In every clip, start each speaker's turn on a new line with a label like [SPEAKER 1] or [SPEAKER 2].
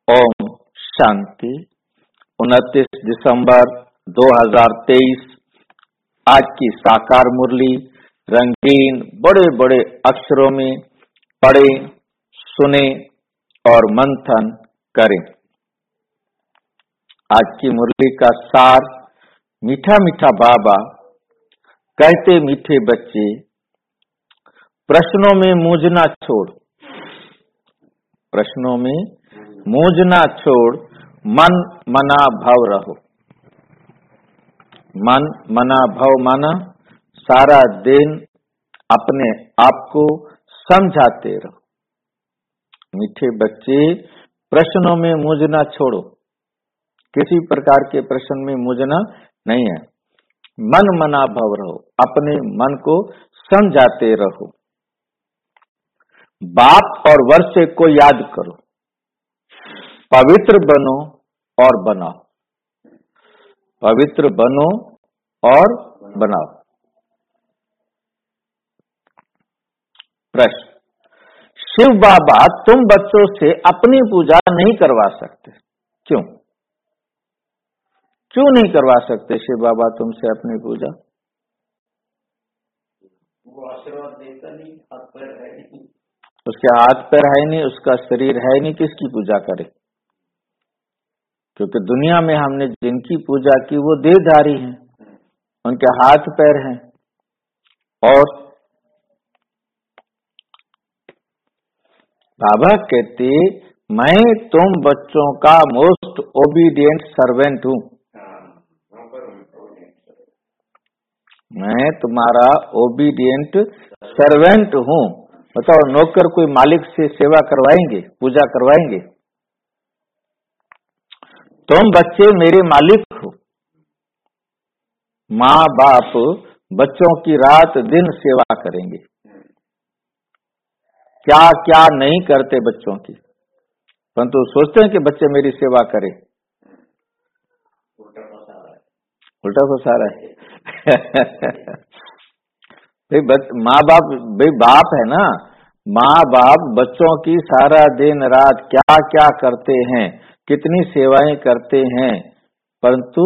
[SPEAKER 1] ओम शांति। 29 दिसंबर 2023 आज की साकार मुरली रंगीन बड़े बड़े अक्षरों में पढ़े, सुने और मंथन करें। आज की मुरली का सार, मीठा मीठा बाबा कहते मीठे बच्चे, प्रश्नों में मूंझना छोड़, प्रश्नों में मूंझना छोड़, मन मना भव रहो। मन मना भव माना सारा दिन अपने आप को समझाते रहो। मीठे बच्चे, प्रश्नों में मूंझना छोड़ो, किसी प्रकार के प्रश्न में मूंझना नहीं है। मन मना भव रहो, अपने मन को समझाते रहो। बाप और वर्षे को याद करो, पवित्र बनो और बनाओ, पवित्र बनो और बनाओ। प्रश्न, शिव बाबा तुम बच्चों से अपनी पूजा नहीं करवा सकते, क्यों? क्यों नहीं करवा सकते शिव बाबा तुमसे अपनी पूजा?
[SPEAKER 2] वो आशीर्वाद देता नहीं, हाथ पैर है नहीं,
[SPEAKER 1] उसके हाथ पैर है नहीं, उसका शरीर है नहीं, किसकी पूजा करे? क्योंकि दुनिया में हमने जिनकी पूजा की वो देहधारी हैं, उनके हाथ पैर हैं। और बाबा कहते, मैं तुम बच्चों का मोस्ट ओबीडियंट सर्वेंट हूं, मैं तुम्हारा ओबीडियंट सर्वेंट हूं। बताओ, नौकर कोई मालिक से सेवा करवाएंगे, पूजा करवाएंगे? तुम बच्चे मेरे मालिक हो। माँ बाप बच्चों की रात दिन सेवा करेंगे, क्या क्या नहीं करते बच्चों की, परंतु सोचते हैं कि बच्चे मेरी सेवा करें। उल्टा फंसा रहा है। माँ बाप, भाई बाप है ना, माँ बाप बच्चों की सारा दिन रात क्या क्या करते हैं, कितनी सेवाएं करते हैं, परंतु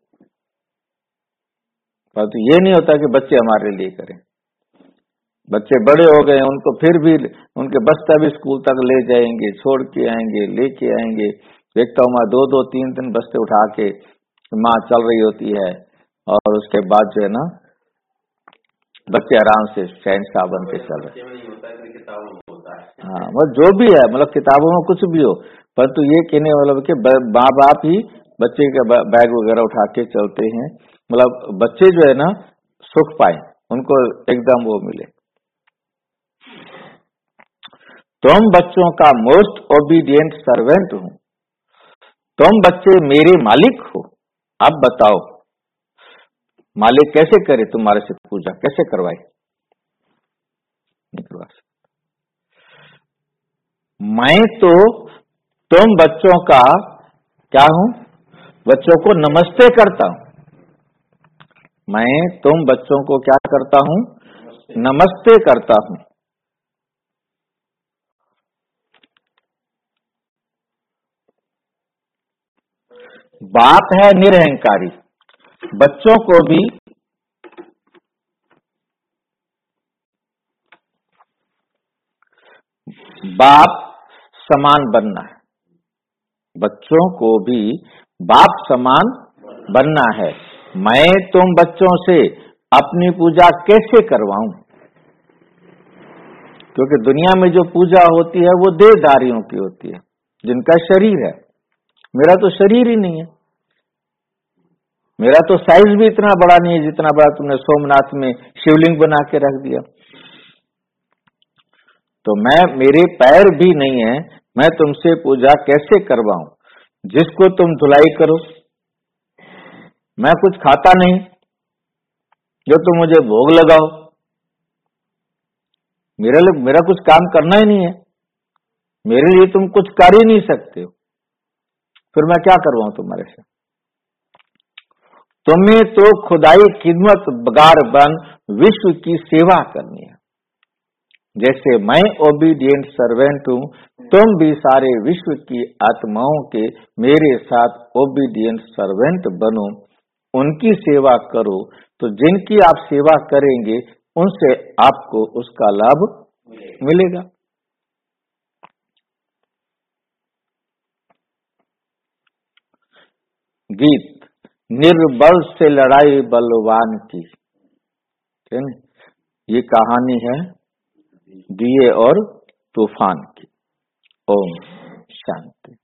[SPEAKER 1] ये नहीं होता कि बच्चे हमारे लिए करें। बच्चे बड़े हो गए, उनको फिर भी उनके बस्ता भी स्कूल तक ले जाएंगे, छोड़ के आएंगे, लेके आएंगे। देखता हूँ मैं 2-2, 3-3 बस्ते उठा के माँ चल रही होती है, और उसके बाद जो है ना बच्चे आराम से चैन साबन के चल रहे। हाँ, वो जो भी है, मतलब किताबों में कुछ भी हो, परंतु ये कहने मतलब कि माँ बाप ही बच्चे का बैग वगैरह उठा के चलते हैं, मतलब बच्चे जो है ना सुख पाए, उनको एकदम वो मिले। तुम बच्चों का मोस्ट ओबीडियंट सर्वेंट हूं, तुम बच्चे मेरे मालिक हो। अब बताओ, मालिक कैसे करे तुम्हारे से पूजा, कैसे करवाए? नहीं करवा सकते। मैं तो तुम बच्चों का क्या हूं? बच्चों को नमस्ते करता हूं। मैं तुम बच्चों को क्या करता हूं? नमस्ते करता हूं। बाप है निरहंकारी, बच्चों को भी बाप समान बनना है, बच्चों को भी बाप समान बनना है। मैं तुम बच्चों से अपनी पूजा कैसे करवाऊं? क्योंकि दुनिया में जो पूजा होती है वो देहधारियों की होती है, जिनका शरीर है। मेरा तो शरीर ही नहीं है, मेरा तो साइज भी इतना बड़ा नहीं है जितना बड़ा तुमने सोमनाथ में शिवलिंग बना के रख दिया। तो मेरे पैर भी नहीं है, मैं तुमसे पूजा कैसे करवाऊं? जिसको तुम धुलाई करो, मैं कुछ खाता नहीं, जो तुम मुझे भोग लगाओ, मेरा कुछ काम करना ही नहीं है, मेरे लिए तुम कुछ कर ही नहीं सकते हो, फिर मैं क्या करवाऊं तुम्हारे से? तुम्हें तो खुदाई खिदमत बगार बन विश्व की सेवा करनी है। जैसे मैं ओबीडियंट सर्वेंट हूं, तुम भी सारे विश्व की आत्माओं के मेरे साथ ओबीडियंट सर्वेंट बनो, उनकी सेवा करो, तो जिनकी आप सेवा करेंगे उनसे आपको उसका लाभ मिलेगा। गीत, निर्बल से लड़ाई बलवान की, है ना? ये कहानी है दिए और तूफान की। ओम शांति।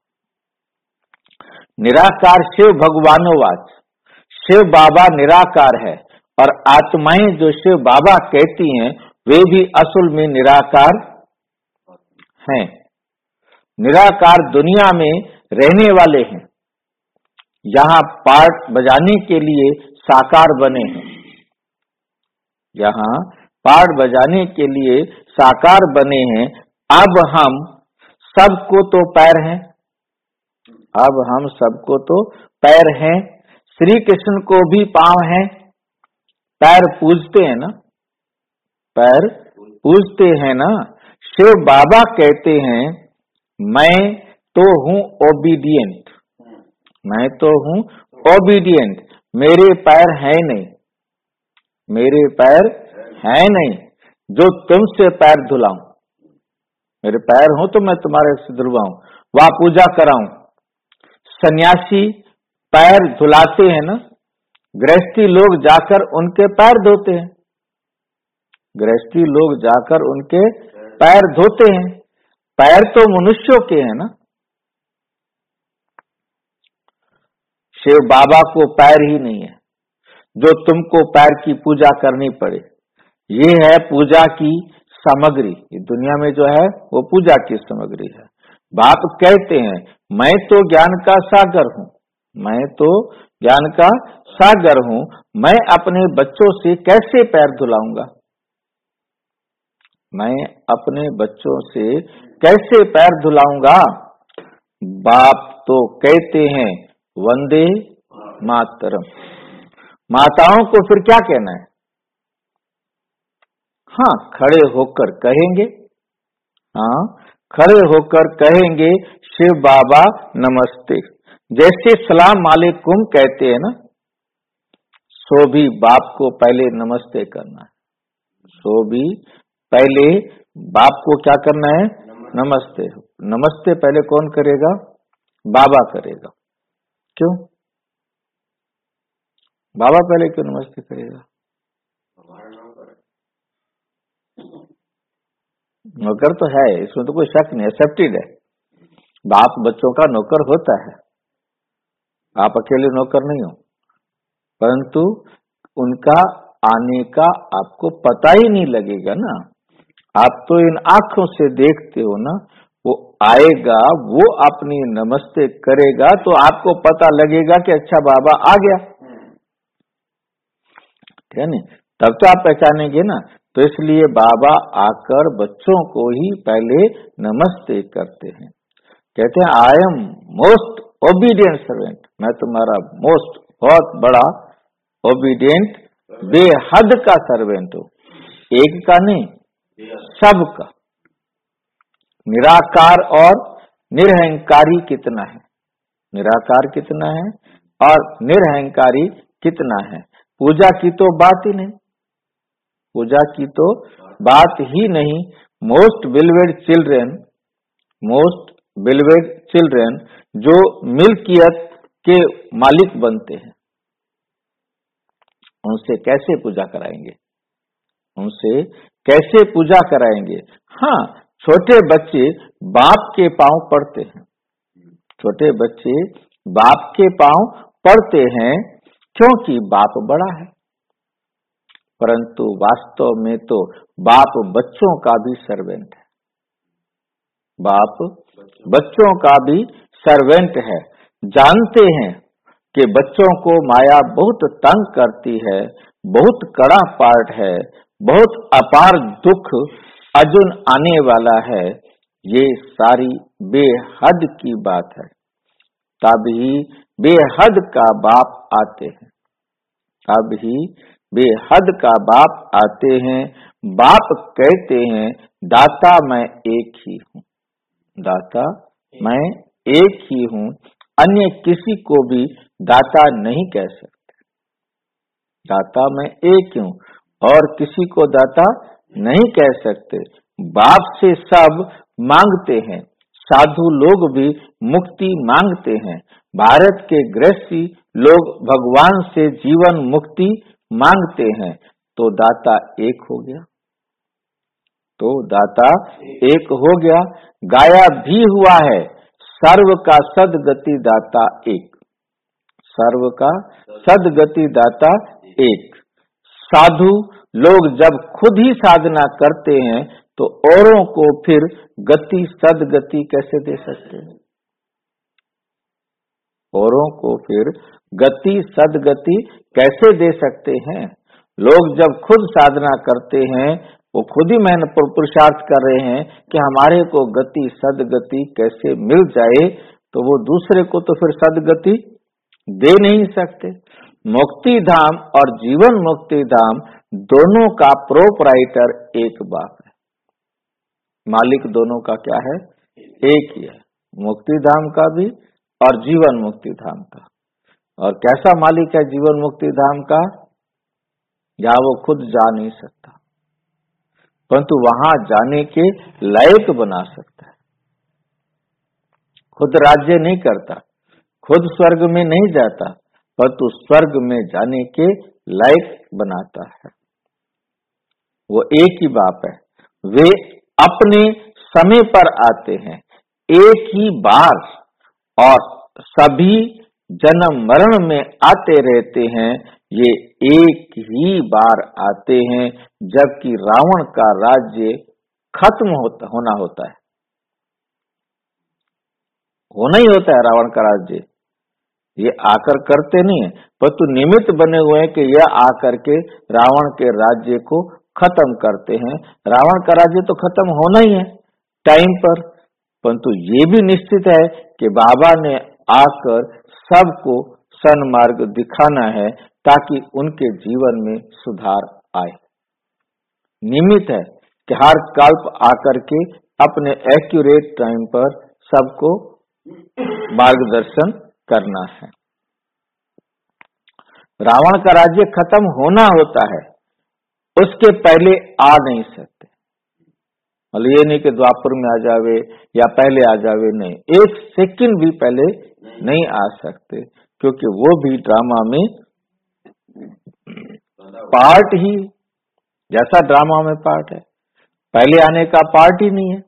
[SPEAKER 1] निराकार शिव भगवानोवाच, शिव बाबा निराकार है और आत्माएं जो शिव बाबा कहती हैं वे भी असल में निराकार हैं। निराकार दुनिया में रहने वाले हैं, यहाँ पार्ट बजाने के लिए साकार बने हैं, यहाँ पार्ट बजाने के लिए साकार बने हैं। अब हम सबको तो पैर हैं, अब हम सबको तो पैर हैं, श्री कृष्ण को भी पांव हैं, पैर पूजते हैं ना, पैर पूजते हैं ना। शिव बाबा कहते हैं मैं तो हूँ ओबीडियंट, मैं तो हूँ ओबीडियंट, मेरे पैर हैं नहीं, मेरे पैर हैं नहीं जो तुमसे पैर धुलाऊं, मेरे पैर हो तो मैं तुम्हारे से धुलवाऊं, वह पूजा कराऊं। सन्यासी पैर धुलाते हैं ना, गृहस्थी लोग जाकर उनके पैर धोते हैं, गृहस्थी लोग जाकर उनके पैर धोते हैं। पैर तो मनुष्यों के हैं ना। शिव बाबा को पैर ही नहीं है जो तुमको पैर की पूजा करनी पड़े। ये है पूजा की सामग्री, दुनिया में जो है वो पूजा की सामग्री है। बाप कहते हैं मैं तो ज्ञान का सागर हूँ, मैं तो ज्ञान का सागर हूँ, मैं अपने बच्चों से कैसे पैर धुलाऊंगा, मैं अपने बच्चों से कैसे पैर धुलाऊंगा। बाप तो कहते हैं वंदे मातरम। माताओं को फिर क्या कहना है? हाँ, खड़े होकर कहेंगे, हाँ खड़े होकर कहेंगे शिव बाबा नमस्ते। जैसे सलाम वालेकुम कहते हैं ना, सो भी बाप को पहले नमस्ते करना है, सो भी पहले बाप को क्या करना है? नमस्ते। नमस्ते पहले कौन करेगा? बाबा करेगा। क्यों बाबा पहले क्यों नमस्ते करेगा? नौकर तो है, इसमें तो कोई शक नहीं, एक्सेप्टेड है। बाप बच्चों का नौकर होता है, आप अकेले नौकर नहीं हो, परंतु उनका आने का आपको पता ही नहीं लगेगा ना। आप तो इन आंखों से देखते हो ना, वो आएगा, वो अपनी नमस्ते करेगा तो आपको पता लगेगा कि अच्छा बाबा आ गया, ठीक है नहीं? तब तो आप पहचानेंगे ना। तो इसलिए बाबा आकर बच्चों को ही पहले नमस्ते करते हैं, कहते हैं I am most obedient servant, मैं तुम्हारा मोस्ट बहुत बड़ा ओबीडियंट बेहद का सर्वेंट हूँ, एक का नहीं सबका। निराकार और निरहंकारी कितना है, निराकार कितना है और निरहंकारी कितना है। पूजा की तो बात ही नहीं, पूजा की तो बात ही नहीं। Most beloved children, most beloved children जो मिल्कियत के मालिक बनते हैं, उनसे कैसे पूजा कराएंगे, उनसे कैसे पूजा कराएंगे। हाँ, छोटे बच्चे बाप के पांव पड़ते हैं, छोटे बच्चे बाप के पांव पड़ते हैं क्योंकि बाप बड़ा है, परंतु वास्तव में तो बाप बच्चों का भी सर्वेंट है, बाप बच्चों का भी सर्वेंट है। जानते हैं कि बच्चों को माया बहुत तंग करती है, बहुत कड़ा पार्ट है, बहुत अपार दुख अर्जुन आने वाला है, ये सारी बेहद की बात है। तभी बेहद का बाप आते हैं, तभी बेहद का बाप आते हैं। बाप कहते हैं दाता मैं एक ही हूँ, दाता मैं एक ही हूँ, अन्य किसी को भी दाता नहीं कह सकते। दाता मैं एक हूँ और किसी को दाता नहीं कह सकते। बाप से सब मांगते हैं, साधु लोग भी मुक्ति मांगते हैं। भारत के गृहस्थी लोग भगवान से जीवन मुक्ति मांगते हैं। तो दाता एक हो गया, तो दाता एक हो गया। गाया भी हुआ है, सर्व का सदगति दाता एक, सर्व का सदगति दाता एक। साधु लोग जब खुद ही साधना करते हैं तो औरों को फिर गति सदगति कैसे दे सकते हैं? औरों को फिर गति सदगति कैसे दे सकते हैं? लोग जब खुद साधना करते हैं, वो खुद ही मेहनत पुरुषार्थ कर रहे हैं कि हमारे को गति सदगति कैसे मिल जाए, तो वो दूसरे को तो फिर सदगति दे नहीं सकते। मुक्ति धाम और जीवन मुक्ति धाम दोनों का प्रोपराइटर एक बाप है, मालिक दोनों का क्या है? एक ही है, मुक्ति धाम का भी और जीवन मुक्ति धाम का। और कैसा मालिक है जीवन मुक्ति धाम का? जहाँ वो खुद जा नहीं सकता, परंतु वहां जाने के लायक बना सकता है। खुद राज्य नहीं करता, खुद स्वर्ग में नहीं जाता, परंतु स्वर्ग में जाने के लायक बनाता है। वो एक ही बाप है। वे अपने समय पर आते हैं, एक ही बार, और सभी जन्म मरण में आते रहते हैं। ये एक ही बार आते हैं, जबकि रावण का राज्य खत्म होना होता है, होना ही होता है रावण का राज्य। ये आकर करते नहीं है, परंतु निमित्त बने हुए हैं कि यह आकर के रावण के राज्य को खत्म करते हैं। रावण का राज्य तो खत्म होना ही है टाइम पर, परंतु ये भी निश्चित है कि बाबा ने आकर सबको सन्मार्ग दिखाना है ताकि उनके जीवन में सुधार आए। निमित्त है कि हर कल्प आकर के अपने एक्यूरेट टाइम पर सबको मार्गदर्शन करना है। रावण का राज्य खत्म होना होता है, उसके पहले आ नहीं सकते। मतलब ये नहीं कि द्वापर में आ जावे या पहले आ जावे, नहीं, एक सेकंड भी पहले नहीं आ सकते, क्योंकि वो भी ड्रामा में पार्ट ही, जैसा ड्रामा में पार्ट है, पहले आने का पार्ट ही नहीं है।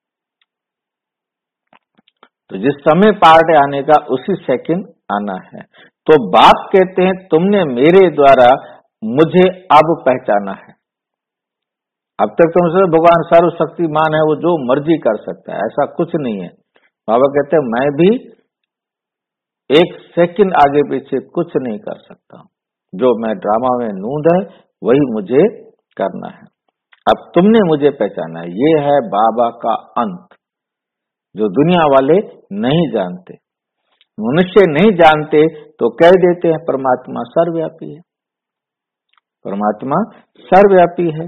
[SPEAKER 1] तो जिस समय पार्ट आने का उसी सेकंड आना है। तो बाप कहते हैं तुमने मेरे द्वारा मुझे अब पहचाना है। अब तक तुमसे भगवान सर्वशक्तिमान है, वो जो मर्जी कर सकता है, ऐसा कुछ नहीं है। बाबा कहते हैं मैं भी एक सेकंड आगे पीछे कुछ नहीं कर सकता, जो मैं ड्रामा में नूंद है वही मुझे करना है। अब तुमने मुझे पहचाना है, ये है बाबा का अंत, जो दुनिया वाले नहीं जानते। मनुष्य नहीं जानते तो कह देते हैं परमात्मा सर्वव्यापी है, परमात्मा सर्वव्यापी है।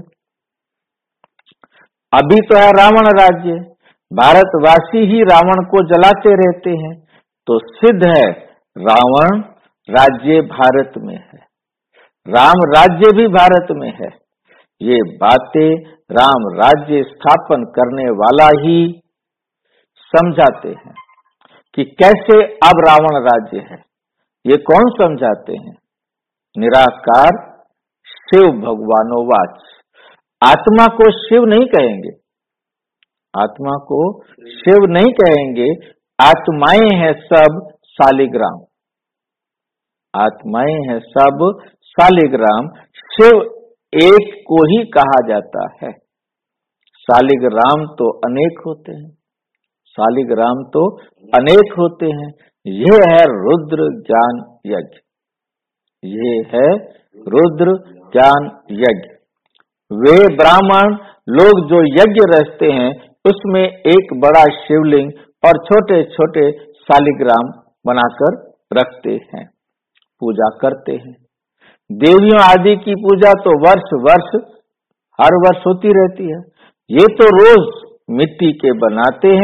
[SPEAKER 1] अभी तो है रावण राज्य, भारतवासी ही रावण को जलाते रहते हैं, तो सिद्ध है रावण राज्य भारत में है, राम राज्य भी भारत में है। ये बातें राम राज्य स्थापन करने वाला ही समझाते हैं कि कैसे अब रावण राज्य है। ये कौन समझाते हैं? निराकार शिव भगवानोवाच। आत्मा को शिव नहीं कहेंगे, आत्मा को शिव नहीं कहेंगे। आत्माएं हैं सब शालिग्राम, आत्माएं हैं सब शालिग्राम। शिव एक को ही कहा जाता है, शालिग्राम तो अनेक होते हैं, शालिग्राम तो अनेक होते हैं। ये है रुद्र ज्ञान यज्ञ, ये है रुद्र ज्ञान यज्ञ। वे ब्राह्मण लोग जो यज्ञ रचते हैं उसमें एक बड़ा शिवलिंग और छोटे छोटे शालिग्राम बनाकर रखते हैं, पूजा करते हैं। देवियों आदि की पूजा तो वर्ष वर्ष हर वर्ष होती रहती है। ये तो रोज मिट्टी के बनाते हैं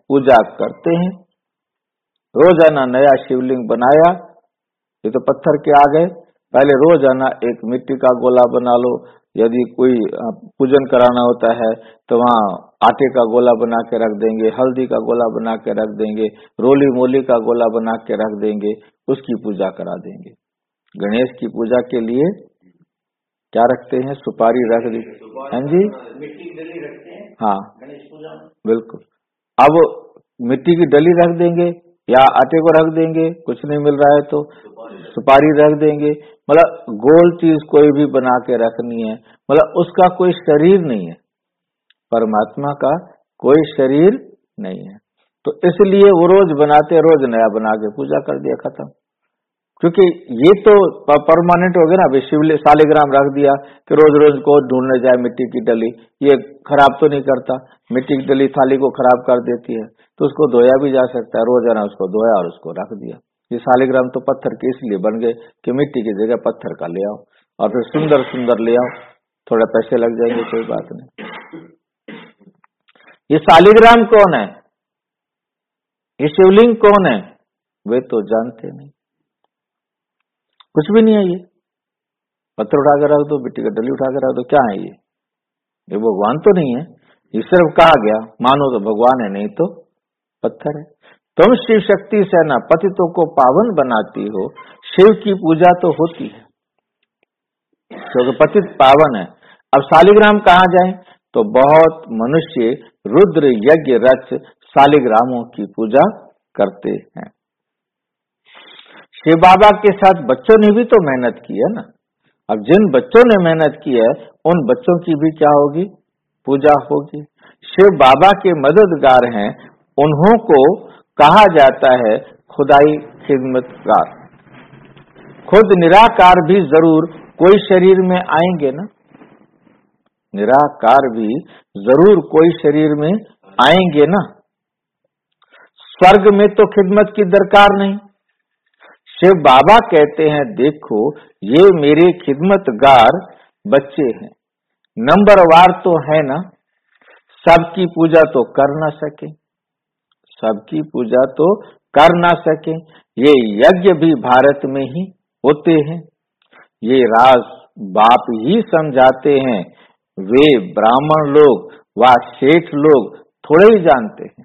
[SPEAKER 1] पूजा करते हैं। रोजाना नया शिवलिंग बनाया, ये तो पत्थर के आ गए। पहले रोजाना एक मिट्टी का गोला बना लो। यदि कोई पूजन कराना होता है तो वहाँ आटे का गोला बना के रख देंगे, हल्दी का गोला बना के रख देंगे, रोली मोली का गोला बना के रख देंगे, उसकी पूजा करा देंगे। गणेश की पूजा के लिए क्या रखते हैं? सुपारी रख दी। हाँ जी,
[SPEAKER 2] मिट्टी की डली रखते हैं।
[SPEAKER 1] हाँ
[SPEAKER 2] गणेश पूजा
[SPEAKER 1] बिल्कुल। अब मिट्टी की डली रख देंगे या आटे को रख देंगे, कुछ नहीं मिल रहा है तो सुपारी रख देंगे। मतलब गोल चीज कोई भी बना के रखनी है, मतलब उसका कोई शरीर नहीं है, परमात्मा का कोई शरीर नहीं है। तो इसलिए वो रोज बनाते, रोज नया बना के पूजा कर दिया, खत्म। क्योंकि ये तो परमानेंट हो गया ना। अभी शालिग्राम रख दिया कि रोज रोज को ढूंढने जाए मिट्टी की डली, ये खराब तो नहीं करता। मिट्टी की डली थाली को खराब कर देती है, तो उसको धोया भी जा सकता है। रोजाना उसको धोया और उसको रख दिया। ये शालिग्राम तो पत्थर के इसलिए बन गए कि मिट्टी की जगह पत्थर का ले आओ और फिर सुंदर सुंदर ले आओ, थोड़ा पैसे लग जाएंगे, कोई बात नहीं। ये शालिग्राम कौन है, ये शिवलिंग कौन है, वे तो जानते नहीं, कुछ भी नहीं है। ये पत्थर उठा कर रख दो, मिट्टी का डली उठा कर रख दो, क्या है ये भगवान तो नहीं है। ये सिर्फ कहा गया, मानो तो भगवान है, नहीं तो पत्थर है। तुम शिव शक्ति सेना पतितों को पावन बनाती हो। शिव की पूजा तो होती है क्योंकि पतित पावन है। अब शालिग्राम कहाँ जाए? तो बहुत मनुष्य रुद्र यज्ञ रच शालिग्रामों की पूजा करते हैं। शिव बाबा के साथ बच्चों ने भी तो मेहनत की है ना। अब जिन बच्चों ने मेहनत की है उन बच्चों की भी क्या होगी? पूजा होगी। शिव बाबा के मददगार हैं, उन्हों को कहा जाता है खुदाई खिदमतगार। खुद निराकार भी जरूर कोई शरीर में आएंगे ना, निराकार भी जरूर कोई शरीर में आएंगे ना। स्वर्ग में तो खिदमत की दरकार नहीं। शिव बाबा कहते हैं देखो ये मेरे खिदमतगार बच्चे हैं, नंबरवार तो है ना, सबकी पूजा तो कर ना सके, सबकी पूजा तो कर ना सके। ये यज्ञ भी भारत में ही होते हैं, ये राज बाप ही समझाते हैं, वे ब्राह्मण लोग व सेठ लोग थोड़े ही जानते हैं।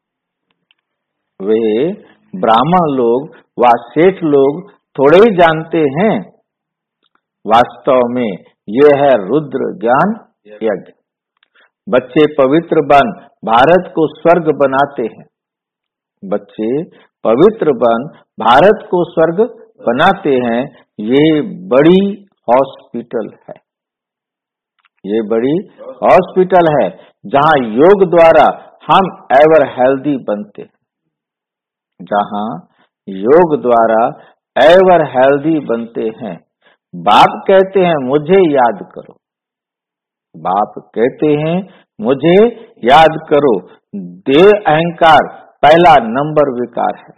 [SPEAKER 1] वे ब्राह्मण लोग व सेठ लोग थोड़े ही जानते हैं। वास्तव में यह है रुद्र ज्ञान यज्ञ। बच्चे पवित्र बन भारत को स्वर्ग बनाते हैं, बच्चे पवित्र बन भारत को स्वर्ग बनाते हैं। ये बड़ी हॉस्पिटल है, ये बड़ी हॉस्पिटल है जहां योग द्वारा हम एवर हेल्दी बनते हैं, जहां योग द्वारा एवर हेल्दी बनते हैं। बाप कहते हैं मुझे याद करो, बाप कहते हैं मुझे याद करो। देह अहंकार पहला नंबर विकार है,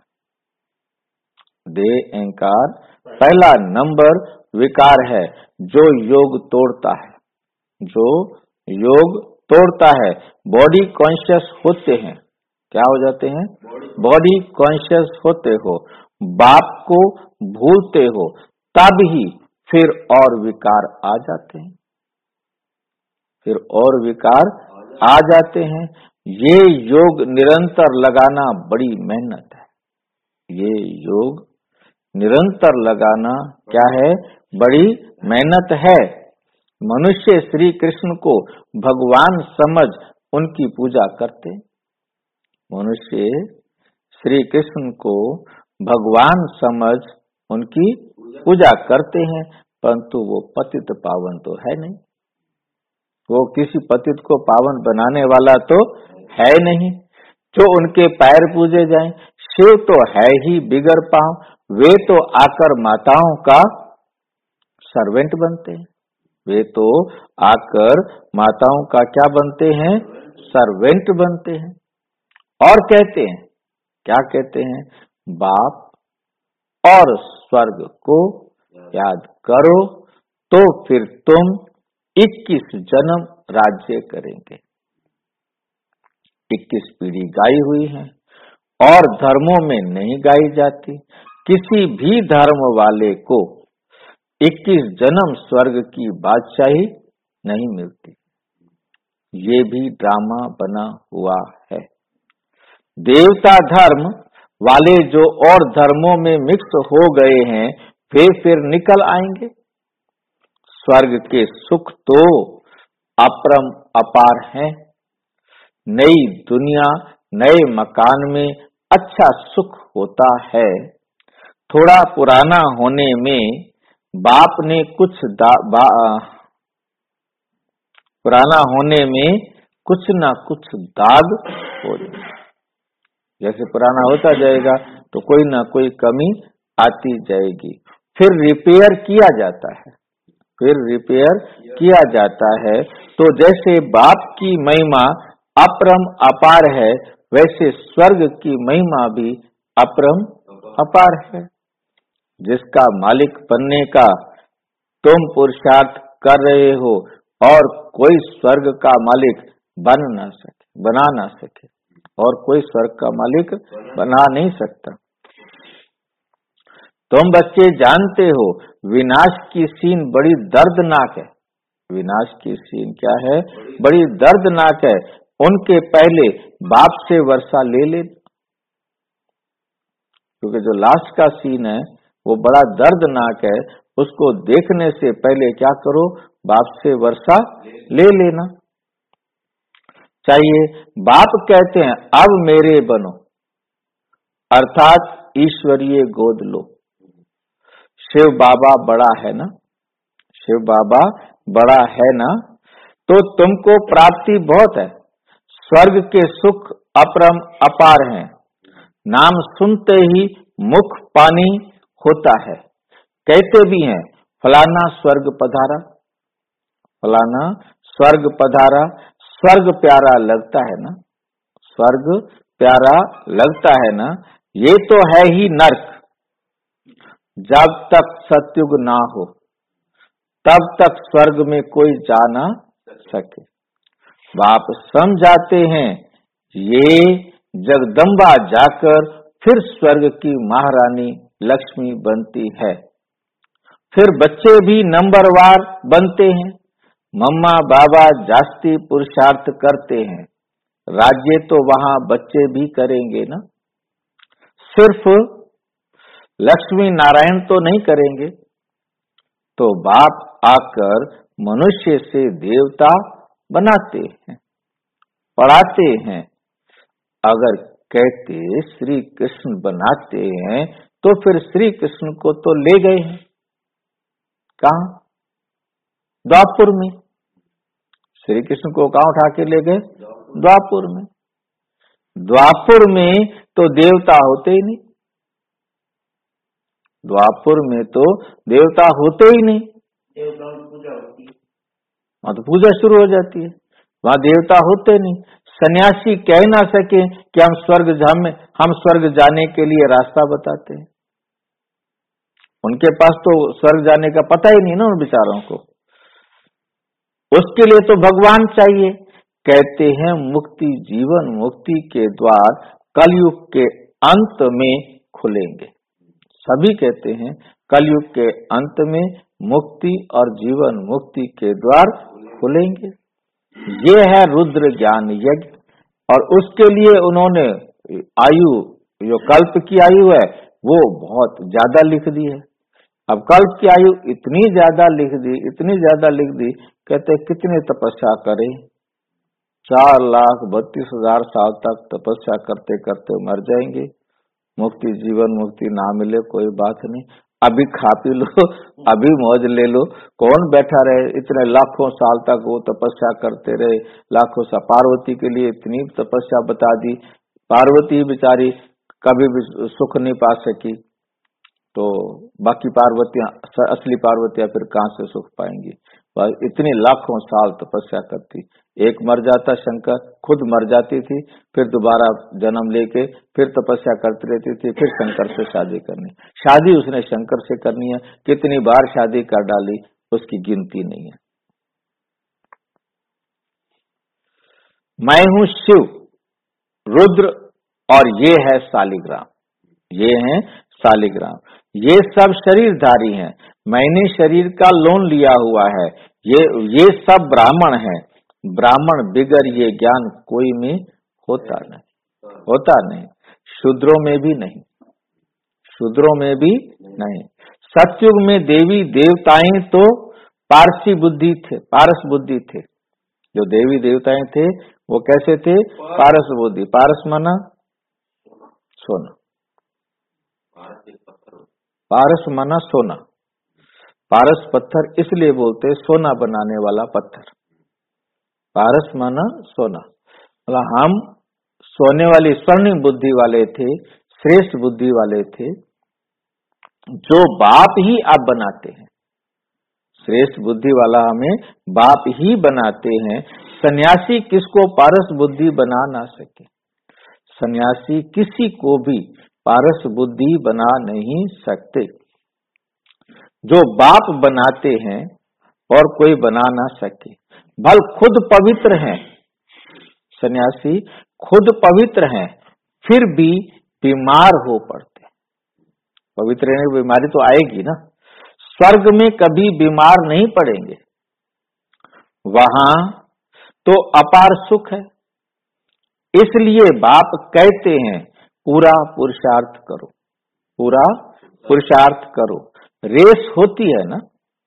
[SPEAKER 1] देह अहंकार पहला नंबर विकार है जो योग तोड़ता है, जो योग तोड़ता है। बॉडी कॉन्शियस होते हैं, क्या हो जाते हैं? बॉडी कॉन्शियस होते हो, बाप को भूलते हो, तब ही फिर और विकार आ जाते हैं, फिर और विकार आ जाते हैं। ये योग निरंतर लगाना बड़ी मेहनत है, ये योग निरंतर लगाना क्या है? बड़ी मेहनत है। मनुष्य श्री कृष्ण को भगवान समझ उनकी पूजा करते, मनुष्य श्री कृष्ण को भगवान समझ उनकी पूजा करते हैं, परंतु वो पतित पावन तो है नहीं, वो किसी पतित को पावन बनाने वाला तो है नहीं जो उनके पैर पूजे जाएं। शिव तो है ही बिगर पांव, वे तो आकर माताओं का सर्वेंट बनते हैं, वे तो आकर माताओं का क्या बनते हैं? सर्वेंट बनते हैं। और कहते हैं, क्या कहते हैं? बाप और स्वर्ग को याद करो तो फिर तुम 21 जन्म राज्य करेंगे, 21 पीढ़ी गाई हुई है और धर्मों में नहीं गाई जाती। किसी भी धर्म वाले को 21 जन्म स्वर्ग की बादशाही नहीं मिलती। ये भी ड्रामा बना हुआ है। देवता धर्म वाले जो और धर्मों में मिक्स हो गए हैं वे फिर निकल आएंगे। स्वर्ग के सुख तो अपार हैं। नई दुनिया नए मकान में अच्छा सुख होता है। थोड़ा पुराना होने में बाप ने पुराना होने में कुछ ना कुछ दाग हो जाए। जैसे पुराना होता जाएगा तो कोई ना कोई कमी आती जाएगी। फिर रिपेयर किया जाता है। तो जैसे बाप की महिमा अपार है वैसे स्वर्ग की महिमा भी अपार है। जिसका मालिक बनने का तुम पुरुषार्थ कर रहे हो और कोई स्वर्ग का मालिक बना ना सके और कोई स्वर्ग का मालिक बना नहीं सकता। तुम बच्चे जानते हो विनाश की सीन बड़ी दर्दनाक है। विनाश की सीन क्या है? बड़ी दर्दनाक है। उनके पहले बाप से वर्षा ले ले, क्योंकि जो लास्ट का सीन है वो बड़ा दर्दनाक है। उसको देखने से पहले क्या करो? बाप से वर्षा ले लेना चाहिए। बाप कहते हैं अब मेरे बनो, अर्थात ईश्वरीय गोद लो। शिव बाबा बड़ा है ना, शिव बाबा बड़ा है ना, तो तुमको प्राप्ति बहुत है। स्वर्ग के सुख अपार हैं। नाम सुनते ही मुख पानी होता है। कहते भी हैं फलाना स्वर्ग पधारा, फलाना स्वर्ग पधारा। स्वर्ग प्यारा लगता है ना, स्वर्ग प्यारा लगता है ना। ये तो है ही नर्क। जब तक सतयुग ना हो तब तक स्वर्ग में कोई जा ना सके। बाप समझाते हैं ये जगदम्बा जाकर फिर स्वर्ग की महारानी लक्ष्मी बनती है। फिर बच्चे भी नंबरवार बनते हैं। मम्मा बाबा जास्ती पुरुषार्थ करते हैं। राज्य तो वहां बच्चे भी करेंगे ना, सिर्फ लक्ष्मी नारायण तो नहीं करेंगे। तो बाप आकर मनुष्य से देवता बनाते हैं, पढ़ाते हैं। अगर कहते श्री कृष्ण बनाते हैं तो फिर श्री कृष्ण को तो ले गए हैं कहां? द्वापुर में। श्री कृष्ण को कहां उठा के ले गए? द्वापुर में। द्वापुर में तो देवता होते ही नहीं, द्वापुर में तो देवता होते ही नहीं।
[SPEAKER 2] देवताओं की पूजा होती है,
[SPEAKER 1] वहां तो पूजा शुरू हो जाती है। वहां देवता होते नहीं। सन्यासी कह ना सके कि हम स्वर्ग जाने के लिए रास्ता बताते हैं। उनके पास तो स्वर्ग जाने का पता ही नहीं ना उन बेचारों को। उसके लिए तो भगवान चाहिए। कहते हैं मुक्ति, जीवन मुक्ति के द्वार कलयुग के अंत में खुलेंगे। सभी कहते हैं कलयुग के अंत में मुक्ति और जीवन मुक्ति के द्वार खुलेंगे। ये है रुद्र ज्ञान यज्ञ। और उसके लिए उन्होंने आयु, जो कल्प की आयु है वो बहुत ज्यादा लिख दी है। अब कल्प की आयु इतनी ज्यादा लिख दी, कहते कितने तपस्या करें? 4,32,000 साल तक तपस्या करते करते मर जाएंगे। मुक्ति जीवन मुक्ति ना मिले कोई बात नहीं, अभी खा पी लो, अभी मौज ले लो। कौन बैठा रहे इतने लाखों साल तक? वो तपस्या करते रहे लाखों साल। पार्वती के लिए इतनी तपस्या बता दी, पार्वती बेचारी कभी भी सुख नहीं पा सकी। तो बाकी पार्वतियां, असली पार्वतियां फिर कहां से सुख पाएंगी? इतने लाखों साल तपस्या करती। एक मर जाता शंकर, खुद मर जाती थी, फिर दोबारा जन्म लेके फिर तपस्या करती रहती थी, फिर शंकर से शादी करनी। शादी उसने शंकर से करनी है। कितनी बार शादी कर डाली उसकी गिनती नहीं है। मैं हूं शिव, रुद्र और ये है शालिग्राम, ये हैं शालिग्राम। ये सब शरीरधारी हैं, मैंने शरीर का लोन लिया हुआ है। ये सब ब्राह्मण हैं। ब्राह्मण बिगर ये ज्ञान कोई में होता नहीं, शूद्रों में भी नहीं, शूद्रों में भी नहीं। सतयुग में देवी देवताएं तो पारस बुद्धि थे। जो देवी देवताएं थे वो कैसे थे? पारस बुद्धि। पारस माना सोना, पारस माना सोना। पारस पत्थर इसलिए बोलते सोना बनाने वाला पत्थर। पारस माना सोना, मतलब हम सोने वाली स्वर्णिम बुद्धि वाले थे, श्रेष्ठ बुद्धि वाले थे, जो बाप ही आप बनाते हैं। श्रेष्ठ बुद्धि वाला हमें बाप ही बनाते हैं। सन्यासी किसको पारस बुद्धि बना ना सके। सन्यासी किसी को भी पारस बुद्धि बना नहीं सकते। जो बाप बनाते हैं और कोई बना ना सके। भल खुद पवित्र हैं, सन्यासी खुद पवित्र हैं, फिर भी बीमार हो पड़ते। पवित्र रहने की बीमारी तो आएगी ना। स्वर्ग में कभी बीमार नहीं पड़ेंगे, वहां तो अपार सुख है। इसलिए बाप कहते हैं पूरा पुरुषार्थ करो, पूरा पुरुषार्थ करो। रेस होती है ना,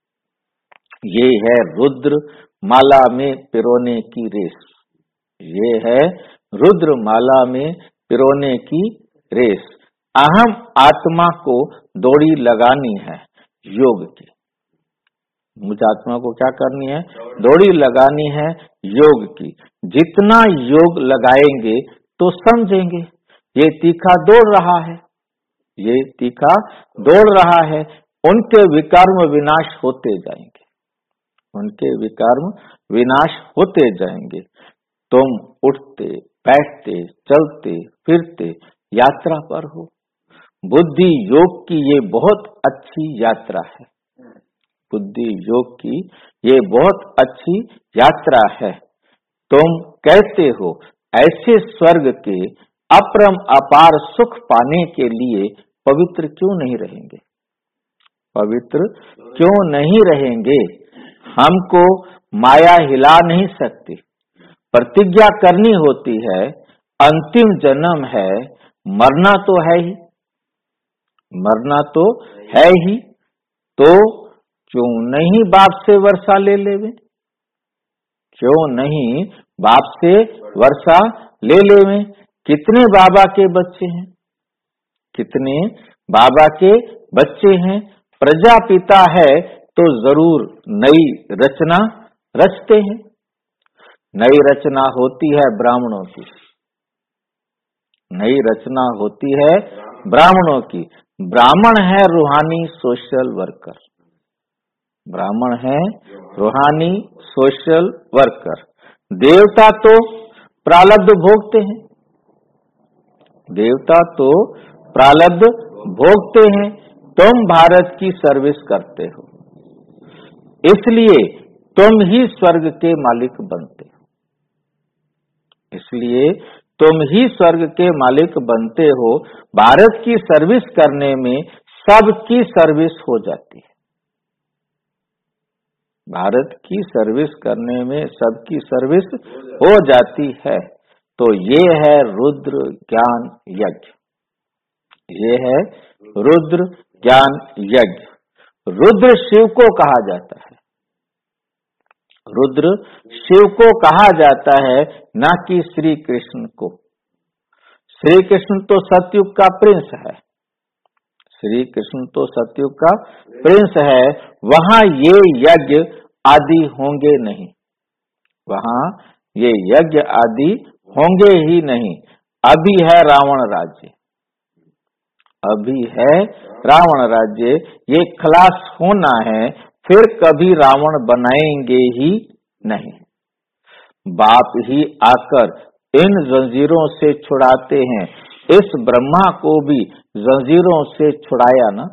[SPEAKER 1] ये है रुद्र माला में पिरोने की रेस। ये है रुद्र माला में पिरोने की रेस। अहम आत्मा को दौड़ी लगानी है योग की। मुझ आत्मा को क्या करनी है? दौड़ी लगानी है योग की। जितना योग लगाएंगे तो समझेंगे ये तीखा दौड़ रहा है, ये तीखा दौड़ रहा है। उनके विकर्म विनाश होते जाएंगे, उनके विकर्म विनाश होते जाएंगे। तुम उठते बैठते चलते फिरते यात्रा पर हो। बुद्धि योग की ये बहुत अच्छी यात्रा है, बुद्धि योग की ये बहुत अच्छी यात्रा है। तुम कहते हो ऐसे स्वर्ग के अपरम अपार सुख पाने के लिए पवित्र क्यों नहीं रहेंगे? पवित्र क्यों नहीं रहेंगे? हमको माया हिला नहीं सकती। प्रतिज्ञा करनी होती है, अंतिम जन्म है, मरना तो है ही, मरना तो है ही। तो क्यों नहीं बाप से वर्षा ले लेवे? क्यों नहीं बाप से वर्षा ले लेवे? कितने बाबा के बच्चे हैं, कितने बाबा के बच्चे हैं। प्रजापिता है तो जरूर नई रचना रचते हैं। नई रचना होती है ब्राह्मणों की, नई रचना होती है ब्राह्मणों की। ब्राह्मण है रूहानी सोशल वर्कर, ब्राह्मण है रूहानी सोशल वर्कर। देवता तो प्रारब्ध भोगते हैं, देवता तो प्रारब्ध भोगते हैं। तुम भारत की सर्विस करते हो, इसलिए तुम ही स्वर्ग के मालिक बनते हो, इसलिए तुम ही स्वर्ग के मालिक बनते हो। भारत की सर्विस करने में सबकी सर्विस हो जाती है, भारत की सर्विस करने में सबकी सर्विस हो जाती है। तो ये है रुद्र ज्ञान यज्ञ, ये है रुद्र ज्ञान यज्ञ। रुद्र शिव को कहा जाता है, रुद्र शिव को कहा जाता है, ना कि श्री कृष्ण को। श्री कृष्ण तो सतयुग का प्रिंस है, श्री कृष्ण तो सतयुग का प्रिंस है। वहां ये यज्ञ आदि होंगे नहीं, वहां ये यज्ञ आदि होंगे ही नहीं। अभी है रावण राज्य, अभी है रावण राज्य, ये खलास होना है, फिर कभी रावण बनाएंगे ही नहीं। बाप ही आकर इन जंजीरों से छुड़ाते हैं। इस ब्रह्मा को भी जंजीरों से छुड़ाया ना,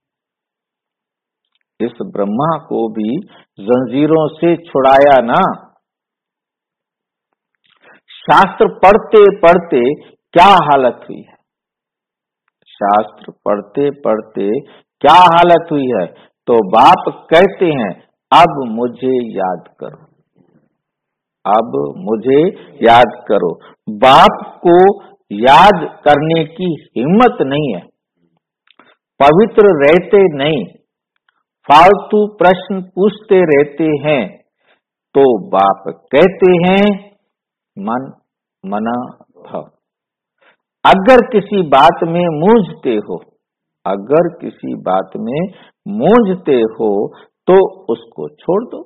[SPEAKER 1] इस ब्रह्मा को भी जंजीरों से छुड़ाया ना। शास्त्र पढ़ते पढ़ते क्या हालत हुई है, शास्त्र पढ़ते पढ़ते क्या हालत हुई है। तो बाप कहते हैं अब मुझे याद करो, अब मुझे याद करो। बाप को याद करने की हिम्मत नहीं है, पवित्र रहते नहीं, फालतू प्रश्न पूछते रहते हैं। तो बाप कहते हैं मन मना भव। अगर किसी बात में मूंझते हो, अगर किसी बात में मूंझते हो तो उसको छोड़ दो,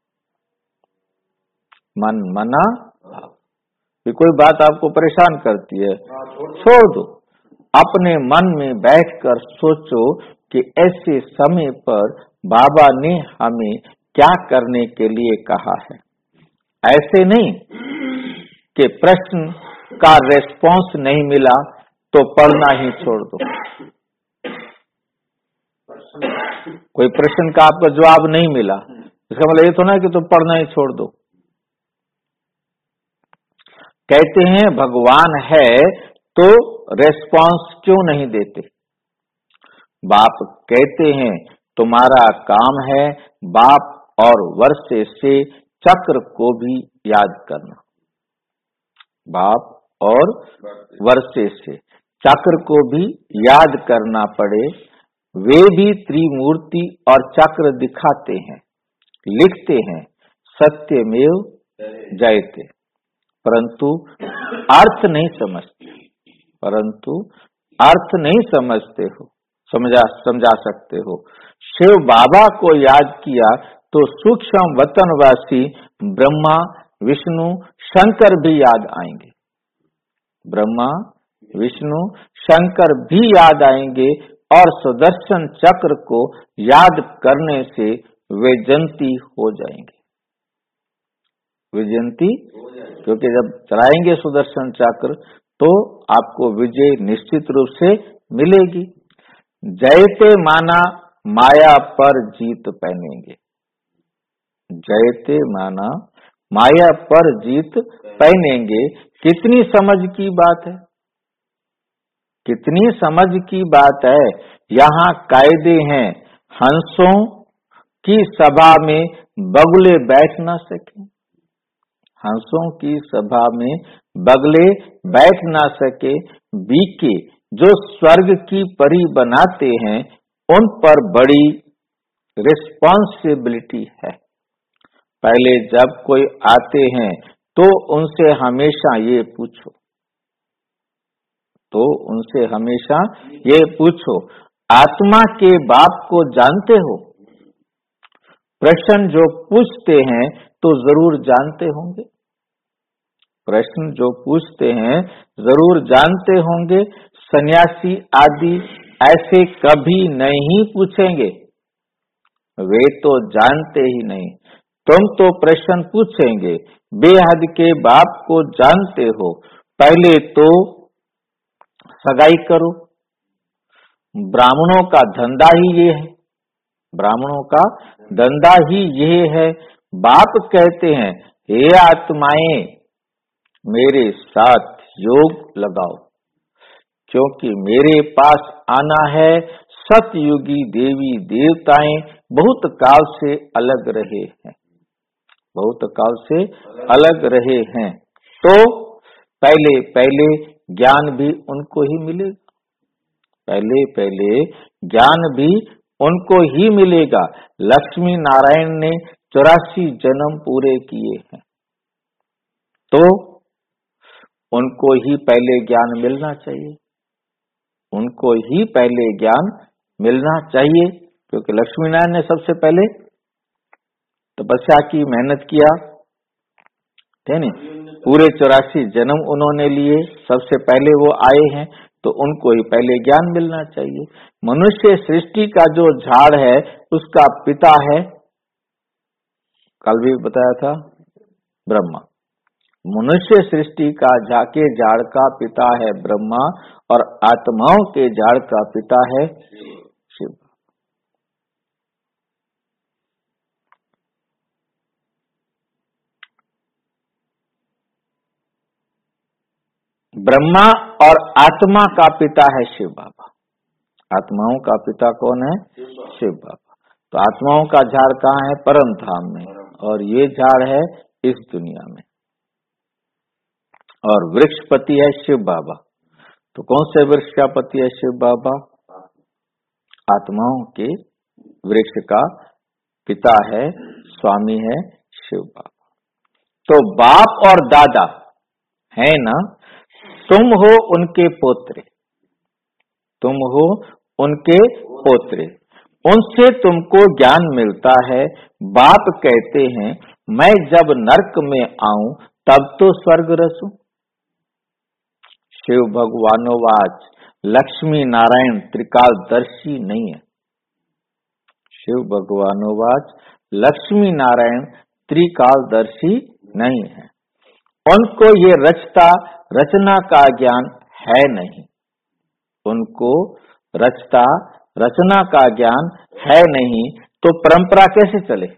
[SPEAKER 1] मन मना भाव। कि कोई बात आपको परेशान करती है, छोड़ दो। अपने मन में बैठकर सोचो कि ऐसे समय पर बाबा ने हमें क्या करने के लिए कहा है। ऐसे नहीं कि प्रश्न का रेस्पॉन्स नहीं मिला तो पढ़ना ही छोड़ दो। कोई प्रश्न का आपका जवाब नहीं मिला, इसका मतलब ये तो ना कि तुम पढ़ना ही छोड़ दो। कहते हैं भगवान है तो रेस्पॉन्स क्यों नहीं देते। बाप कहते हैं तुम्हारा काम है बाप और वर्षे से चक्र को भी याद करना। बाप और वर्षे से चक्र को भी याद करना पड़े। वे भी त्रिमूर्ति और चक्र दिखाते हैं, लिखते हैं सत्यमेव जयते, परंतु अर्थ नहीं समझते, परंतु अर्थ नहीं समझते हो, समझा सकते हो। शिव बाबा को याद किया तो सूक्ष्म वतनवासी ब्रह्मा विष्णु शंकर भी याद आएंगे, ब्रह्मा विष्णु शंकर भी याद आएंगे। और सुदर्शन चक्र को याद करने से वैजयंती हो जाएंगे, वैजयंती। क्योंकि जब चलाएंगे सुदर्शन चक्र तो आपको विजय निश्चित रूप से मिलेगी। जयते माना माया पर जीत पहनेंगे, जयते माना माया पर जीत पहनेंगे। कितनी समझ की बात है, कितनी समझ की बात है। यहाँ कायदे हैं, हंसों की सभा में बगुले बैठ न सके, हंसों की सभा में बगले बैठ ना सके। बीके जो स्वर्ग की परी बनाते हैं उन पर बड़ी रिस्पॉन्सिबिलिटी है। पहले जब कोई आते हैं तो उनसे हमेशा ये पूछो, तो उनसे हमेशा ये पूछो आत्मा के बाप को जानते हो। प्रश्न जो पूछते हैं तो जरूर जानते होंगे, प्रश्न जो पूछते हैं जरूर जानते होंगे। सन्यासी आदि ऐसे कभी नहीं पूछेंगे, वे तो जानते ही नहीं। तुम तो प्रश्न पूछेंगे, बेहद के बाप को जानते हो। पहले तो सगाई करो, ब्राह्मणों का धंधा ही ये है, ब्राह्मणों का धंधा ही ये है। बाप कहते हैं हे आत्माएं मेरे साथ योग लगाओ, क्योंकि मेरे पास आना है। सतयुगी देवी देवताएं बहुत काल से अलग रहे हैं, बहुत काल से अलग रहे हैं। तो पहले पहले ज्ञान भी उनको ही मिलेगा, पहले पहले ज्ञान भी उनको ही मिलेगा। लक्ष्मी नारायण ने 84 जन्म पूरे किए हैं, तो उनको ही पहले ज्ञान मिलना चाहिए, उनको ही पहले ज्ञान मिलना चाहिए। क्योंकि लक्ष्मी नारायण ने सबसे पहले तपस्या की, मेहनत किया, है नहीं, पूरे 84 जन्म उन्होंने लिए, सबसे पहले वो आए हैं, तो उनको ही पहले ज्ञान मिलना चाहिए। मनुष्य सृष्टि का जो झाड़ है उसका पिता है, कल भी बताया था, ब्रह्मा। मनुष्य सृष्टि का झाके झाड़ का पिता है ब्रह्मा और आत्माओं के झाड़ का पिता है शिव। ब्रह्मा और आत्मा का पिता है शिव बाबा। आत्माओं का पिता कौन है? शिव बाबा। तो आत्माओं का झाड़ कहाँ है? परम धाम में, और ये झाड़ है इस दुनिया में। और वृक्षपति है शिव बाबा। तो कौन से वृक्ष का पति है शिव बाबा? आत्माओं के वृक्ष का पिता है, स्वामी है शिव बाबा। तो बाप और दादा है ना, तुम हो उनके पोत्रे, तुम हो उनके पोत्रे, उनसे तुमको ज्ञान मिलता है। बाप कहते हैं मैं जब नरक में आऊं तब तो स्वर्ग रसूं। शिव भगवानोवाच लक्ष्मी नारायण त्रिकालदर्शी नहीं है। शिव भगवानोवाच लक्ष्मी नारायण त्रिकालदर्शी नहीं है। उनको ये रचना का ज्ञान है नहीं, उनको रचना का ज्ञान है नहीं, तो परंपरा कैसे चले?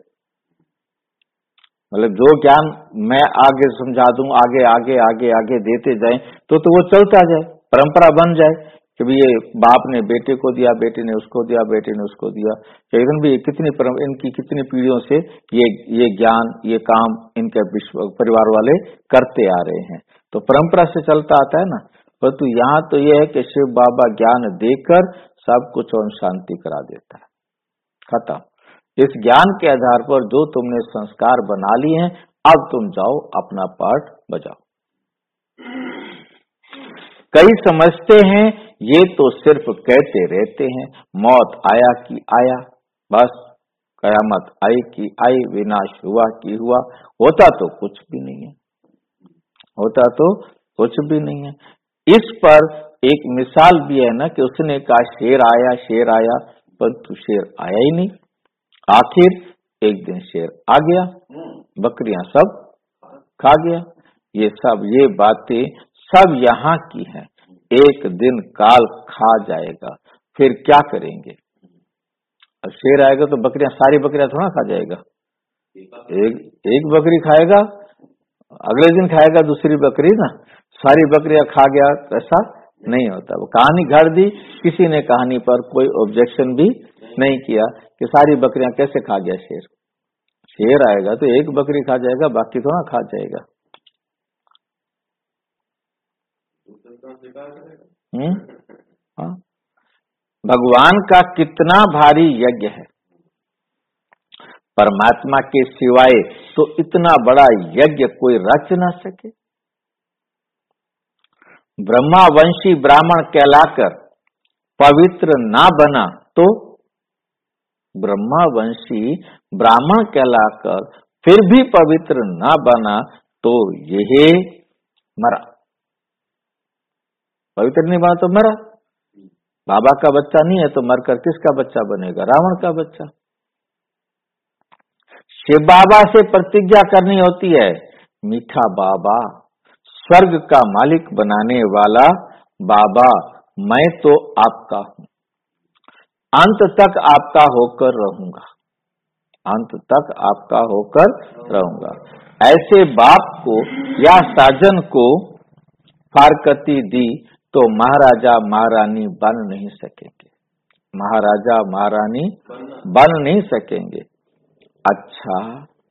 [SPEAKER 1] मतलब जो ज्ञान मैं आगे समझा दूं, आगे आगे आगे आगे देते जाएं तो वो चलता जाए, परंपरा बन जाए कि भी ये बाप ने बेटे को दिया, बेटे ने उसको दिया, बेटे ने उसको दिया। लेकिन भी इनकी कितनी पीढ़ियों से ये ज्ञान, ये काम इनके परिवार वाले करते आ रहे हैं, तो परंपरा से चलता आता है ना। परंतु यहाँ तो यह है कि शिव बाबा ज्ञान देकर सब कुछ और शांति करा देता है, खत्म। इस ज्ञान के आधार पर जो तुमने संस्कार बना लिए हैं, अब तुम जाओ अपना पाठ बजाओ। कई समझते हैं ये तो सिर्फ कहते रहते हैं, मौत आया कि आया, बस कयामत आई कि आई, विनाश हुआ कि हुआ, होता तो कुछ भी नहीं है, होता तो कुछ भी नहीं है। इस पर एक मिसाल भी है ना कि उसने कहा शेर आया, परंतु शेर आया ही नहीं। आखिर एक दिन शेर आ गया, बकरियां सब खा गया। ये बातें सब यहाँ की हैं। एक दिन काल खा जाएगा, फिर क्या करेंगे? अब शेर आएगा तो सारी बकरियां थोड़ा खा जाएगा, एक बकरी खाएगा, अगले दिन खाएगा दूसरी बकरी ना, सारी बकरियां खा गया, ऐसा नहीं होता। वो कहानी घड़ दी, किसी ने कहानी पर कोई ऑब्जेक्शन भी नहीं किया कि सारी बकरियां कैसे खा गया शेर। शेर आएगा तो एक बकरी खा जाएगा, बाकी थोड़ा खा जाएगा। हाँ, भगवान का कितना भारी यज्ञ है, परमात्मा के सिवाय तो इतना बड़ा यज्ञ कोई रच ना सके। ब्रह्मावंशी ब्राह्मण कहलाकर पवित्र ना बना तो, ब्रह्मावंशी ब्राह्मण कहलाकर फिर भी पवित्र ना बना तो यह मरा, पवित्र नहीं बना तो मरा। बाबा का बच्चा नहीं है तो मरकर किसका बच्चा बनेगा? रावण का बच्चा। शिव बाबा से प्रतिज्ञा करनी होती है, मीठा बाबा, स्वर्ग का मालिक बनाने वाला बाबा, मैं तो आपका हूं, अंत तक आपका होकर रहूंगा, अंत तक आपका होकर रहूंगा। ऐसे बाप को या साजन को फारकती दी तो महाराजा महारानी बन नहीं सकेंगे, महाराजा महारानी बन नहीं सकेंगे। अच्छा,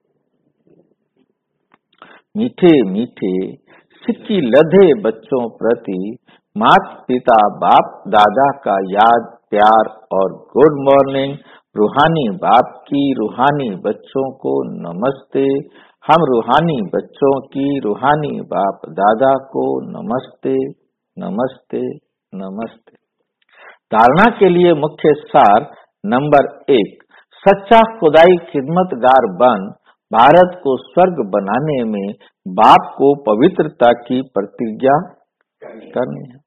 [SPEAKER 1] मीठे मीठे सिक्की लधे बच्चों प्रति माता पिता बाप दादा का याद प्यार और गुड मॉर्निंग। रूहानी बाप की रूहानी बच्चों को नमस्ते। हम रूहानी बच्चों की रूहानी बाप दादा को नमस्ते नमस्ते नमस्ते। धारणा के लिए मुख्य सार नंबर 1, सच्चा खुदाई खिदमतगार बन भारत को स्वर्ग बनाने में बाप को पवित्रता की प्रतिज्ञा करनी है,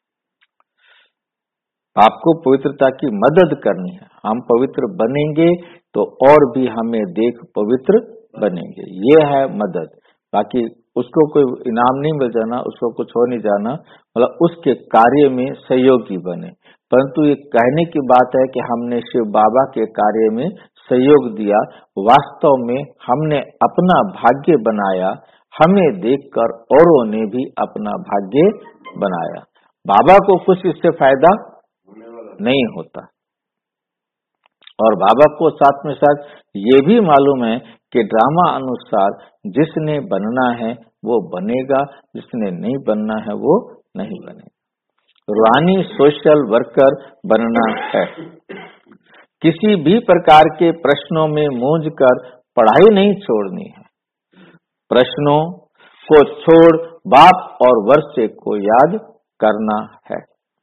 [SPEAKER 1] आपको पवित्रता की मदद करनी है। हम पवित्र बनेंगे तो और भी हमें देख पवित्र बनेंगे, ये है मदद। बाकी उसको कोई इनाम नहीं मिल जाना, उसको कुछ हो नहीं जाना, मतलब उसके कार्य में सहयोगी बने। परंतु ये कहने की बात है कि हमने शिव बाबा के कार्य में सहयोग दिया, वास्तव में हमने अपना भाग्य बनाया, हमें देखकर औरों ने भी अपना भाग्य बनाया। बाबा को कुछ इससे फायदा नहीं होता। और बाबा को साथ में साथ ये भी मालूम है कि ड्रामा अनुसार जिसने बनना है वो बनेगा, जिसने नहीं बनना है वो नहीं बनेगा। रूहानी सोशल वर्कर बनना है। किसी भी प्रकार के प्रश्नों में मूंझ कर पढ़ाई नहीं छोड़नी है। प्रश्नों को छोड़ बाप और वर्षे को याद करना है।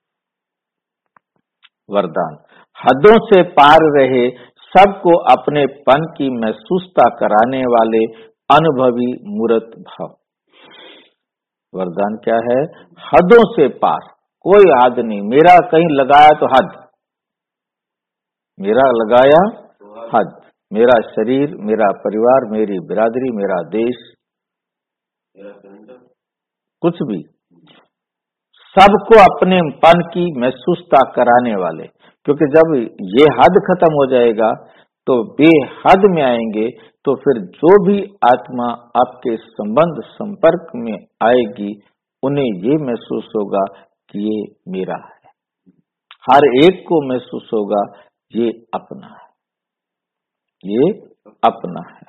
[SPEAKER 1] वरदान, हदों से पार रहे, सबको अपने पन की महसूसता कराने वाले अनुभवी मूर्त भाव। वरदान क्या है? हदों से पार, कोई हद नहीं। मेरा कहीं लगाया तो हद, मेरा लगाया हद, मेरा शरीर, मेरा परिवार, मेरी बिरादरी, मेरा देश, कुछ भी, सबको अपने पन की महसूसता कराने वाले। क्योंकि जब ये हद खत्म हो जाएगा तो बेहद में आएंगे, तो फिर जो भी आत्मा आपके संबंध संपर्क में आएगी उन्हें ये महसूस होगा कि ये मेरा है। हर एक को महसूस होगा ये अपना है, ये अपना है।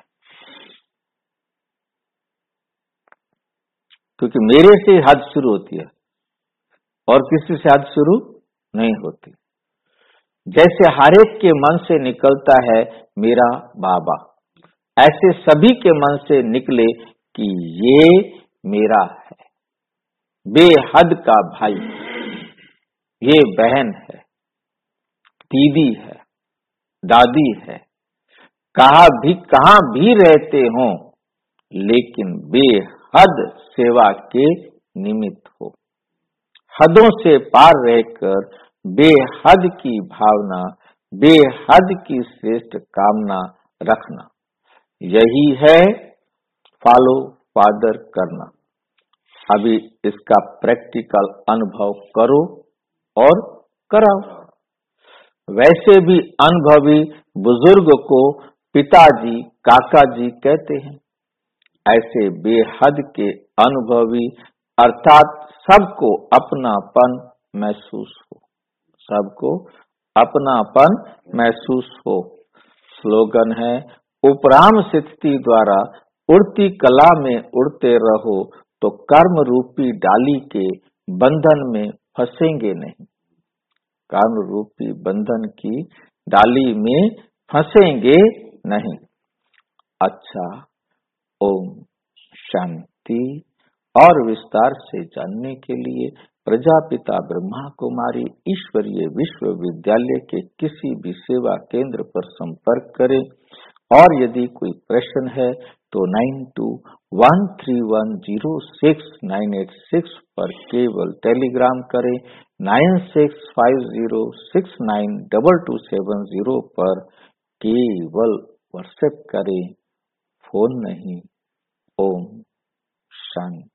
[SPEAKER 1] क्योंकि मेरे से हद शुरू होती है और किसी से हद शुरू नहीं होती। जैसे हर एक के मन से निकलता है मेरा बाबा, ऐसे सभी के मन से निकले कि ये मेरा है। बेहद का भाई, ये बहन है, दीदी है, दादी है, कहाँ भी रहते हों, लेकिन बेहद सेवा के निमित्त हो। हदों से पार रहकर बेहद की भावना, बेहद की श्रेष्ठ कामना रखना, यही है फॉलो फादर करना। अभी इसका प्रैक्टिकल अनुभव करो और कराओ। वैसे भी अनुभवी बुजुर्ग को पिताजी, काका जी कहते हैं। ऐसे बेहद के अनुभवी अर्थात सबको अपनापन महसूस हो, सबको अपनापन महसूस हो। स्लोगन है, उपराम स्थिति द्वारा उड़ती कला में उड़ते रहो तो कर्म रूपी डाली के बंधन में फंसेंगे नहीं। कर्म रूपी बंधन की डाली में फंसेंगे नहीं। अच्छा, ओम शांति। और विस्तार से जानने के लिए प्रजापिता ब्रह्मा कुमारी ईश्वरीय विश्वविद्यालय के किसी भी सेवा केंद्र पर संपर्क करें। और यदि कोई प्रश्न है तो 9213106986 पर केवल टेलीग्राम करें। 9650692270 पर केवल व्हाट्सएप करें, फोन नहीं। ओम शांति।